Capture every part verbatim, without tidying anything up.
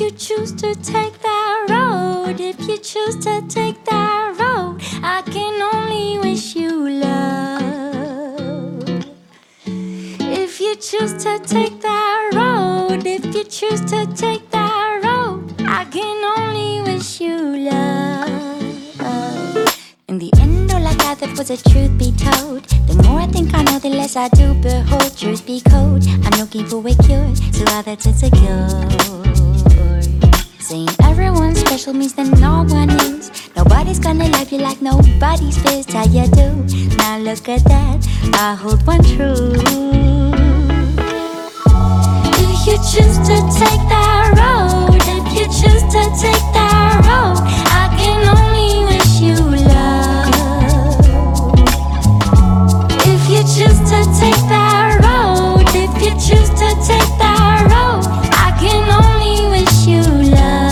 you choose to take that road, if you choose to take that road, I can only wish you love. If you choose to take that road, if you choose to take that road, I can only wish you love. In the end, all I gathered was a truth be told. The more I think I know, the less I do behold. Truth be cold, I know giveaway cures, so how that's insecure. Saying everyone's special means that no one is. Nobody's gonna love you like nobody's fist. How you do? Now look at that, I hold one true. If you choose to take that road, if you choose to take that road, I can only wish you love. If you choose to take that road, if you choose to take that road, I can only wish you love.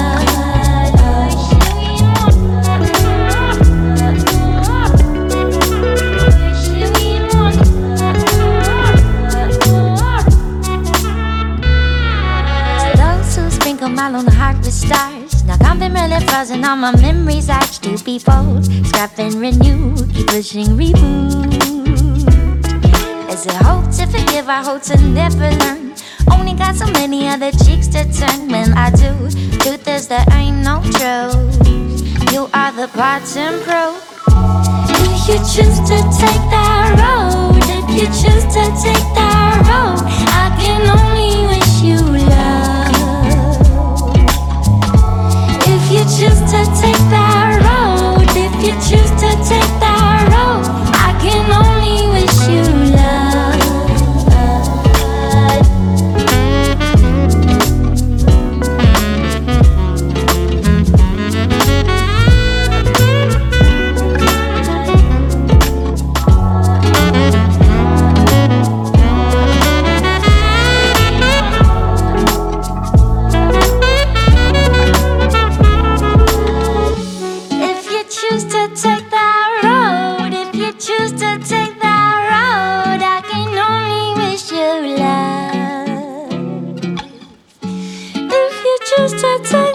Mile on the heart with stars. Now comfort really frozen on my memories. I to be fold, scrap and renew, keep pushing reboot. Is it hope to forgive? I hope to never learn. Only got so many other cheeks to turn. When I do, truth is there ain't no truth. You are the parts and pro. If you choose to take that road, if you choose to take that road, I can only wish you love. If you choose to take that road, if you choose to take that road, I can only wish you love. Choose to take